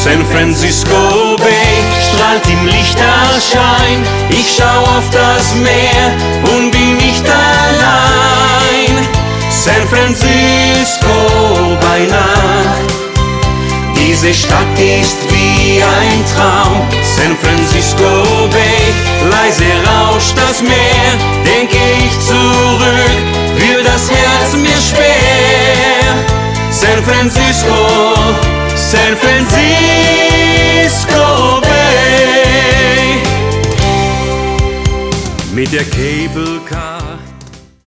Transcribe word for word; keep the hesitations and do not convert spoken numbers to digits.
San Francisco Bay strahlt im Lichterschein. Ich schau auf das Meer und bin nicht allein. San Francisco bei Nacht, diese Stadt ist wie ein Traum. San Francisco Bay, leise rauscht das Meer. Denke ich zurück, wird das Herz mir schwer. San Francisco, San Francisco Bay. Mit der Cable Car